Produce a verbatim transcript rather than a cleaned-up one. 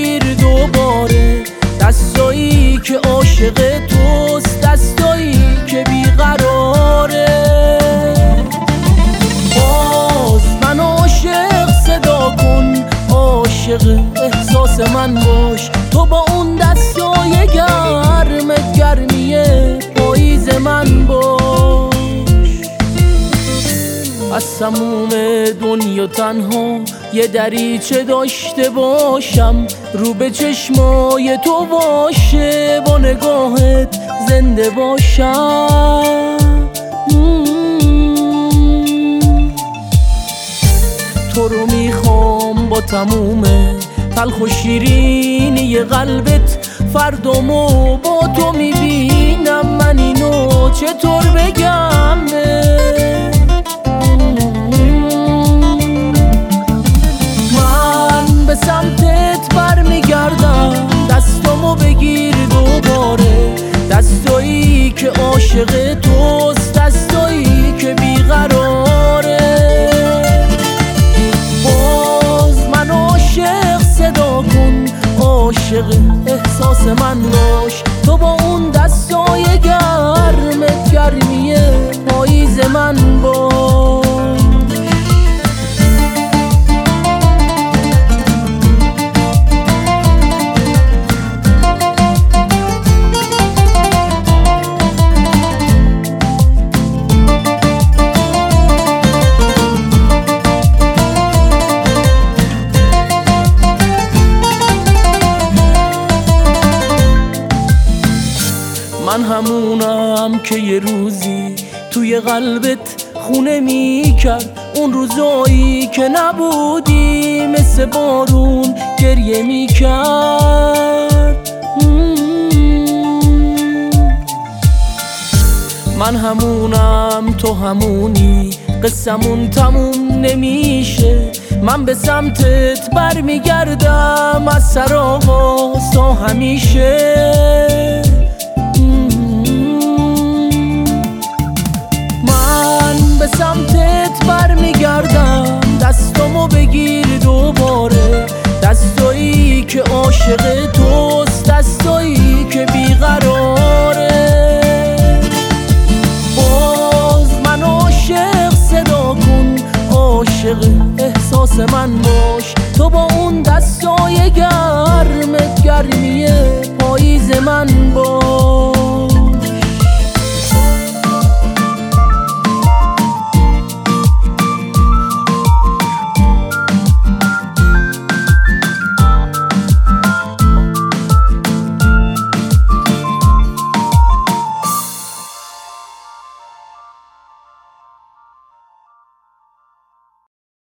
بگیر دوباره، دستایی که عاشق توست، دستایی که بیقراره. باز من عاشق صدا کن، عاشق احساس من باش، تو با اون دستای گرمت گرمی پاییز من باش. از تموم دنیا تنها یه دریچه داشته باشم، رو به چشمای تو باشه، با نگاهت زنده باشم. تو رو میخوام با تموم تلخ و شیرینی قلبت، فردامو با تو میبینم، من اینو چطور بگم؟ من به سمتت برمیگردم، دستامو بگیر دوباره، دستایی که عاشق توست، دستایی که بیقراره. باز من عاشق صدا کن، عاشق احساس من باش، تو با اون دستای گرمت گرمی پاییز من باش. من همونم که یه روزی توی قلبت خونه میکرد، اون روزایی که نبودی مثل بارون گریه میکرد. من همونم تو همونی، قصمون تموم نمیشه، من به سمتت برمیگردم از سر آغاز تا همیشه. به سمتت برمیگردم، دستامو بگیر دوباره، دستایی که عاشق توست، دستایی که بیقراره. باز من عاشق صدا کن، عاشق احساس من باش، تو با اون دستای گرمت گرمی پاییز من باش.